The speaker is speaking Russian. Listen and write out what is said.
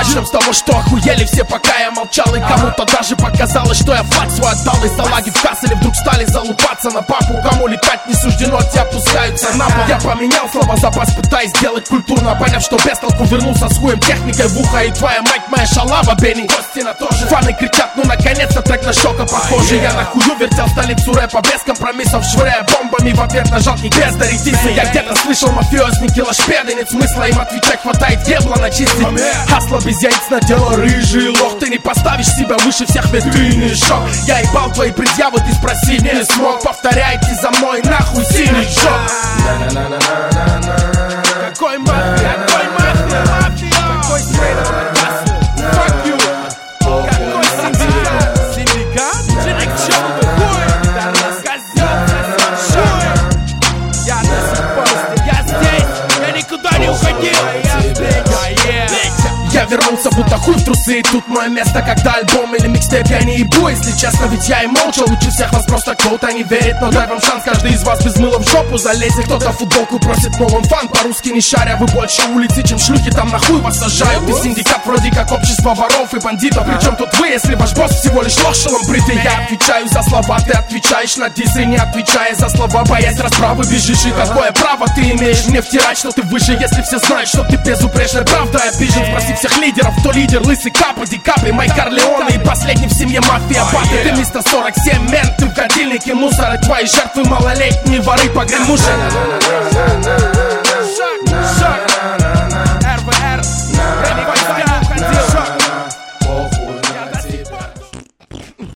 Начнем с того, что охуели все, пока я молчал. И кому-то даже показалось, что я флаг свой отдал. И салаги в касселе вдруг стали залупаться на папу. Кому летать не суждено, те опускаются на пол. Я поменял слова запас, пытаясь сделать культурно. Поняв, что без толку, вернулся с хуем техникой в ухо. И твоя мать моя шалава, Бенни. Костина тоже. Фаны кричат, ну наконец-то трек на Шока похожий. Я на хую вертел столицу рэпа без компромиссов, швыряя бомбами в ответ на жалких бездарей. Я где-то слышал мафиозники лошпеды, нет смысла им отвечать, хватает дебла начистить. Хасло без яиц на дело, рыжий лох. Ты не поставишь себя выше всех, ведь ты не шок. Я ебал твои предъявы, ты спросить не смог. Повторяйте за мной, нахуй синий шок. Какой мафия, какой мафия, мафия. Какой стрейт на Хасло, fuck you. Какой синдикат, синдикат. Ты никчем хуй, да рассказёт, шуй. Я до сих пор здесь, я здесь, я никуда не уходил. Я вернулся, будто хуй в трусы. И тут мое место, когда альбом или микстейп я не ебу. Если честно, ведь я и молча. Лучше всех вас просто кто-то не верит. Но дай вам шанс, каждый из вас без мыла в жопу залезет. Кто-то футболку просит, но он фан. По-русски не шаря, вы больше улицы, чем шлюхи. Там нахуй вас сажают. И синдикат вроде как общество воров и бандитов. Причем тут вы, если ваш босс всего лишь лох шелом бритый. Я отвечаю за слова, ты отвечаешь на дисы. Не отвечая за слова, боясь расправы бежишь. И какое право ты имеешь мне втирать, что ты выше, если все знают, что ты безупречная правда. Обижен, спроси всех лидеров, кто лидер, лысый Капа, Ди Капри, Майк Корлеоне. И последний в семье мафия Баты. Ты мистер 47, мент, ты в кадильнике мусора. Твои жертвы малолетние воры, погремуши.